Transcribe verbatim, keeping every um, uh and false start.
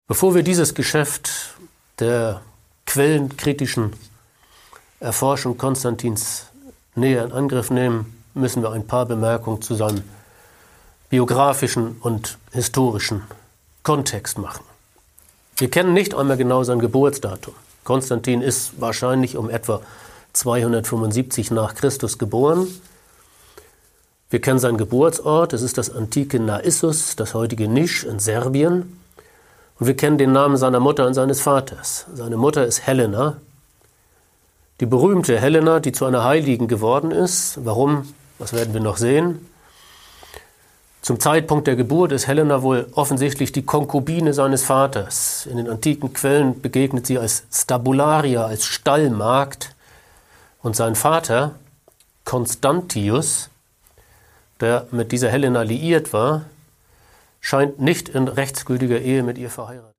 Bevor wir dieses Geschäft der quellenkritischen Erforschung Konstantins näher in Angriff nehmen, müssen wir ein paar Bemerkungen zu seinem biografischen und historischen Kontext machen. Wir kennen nicht einmal genau sein Geburtsdatum. Konstantin ist wahrscheinlich um etwa zweihundertfünfundsiebzig nach Christus geboren. Wir kennen seinen Geburtsort, es ist das antike Naissus, das heutige Niš in Serbien. Und wir kennen den Namen seiner Mutter und seines Vaters. Seine Mutter ist Helena, die berühmte Helena, die zu einer Heiligen geworden ist. Warum? Das werden wir noch sehen. Zum Zeitpunkt der Geburt ist Helena wohl offensichtlich die Konkubine seines Vaters. In den antiken Quellen begegnet sie als Stabularia, als Stallmagd. Und sein Vater, Constantius, der mit dieser Helena liiert war, scheint nicht in rechtsgültiger Ehe mit ihr verheiratet.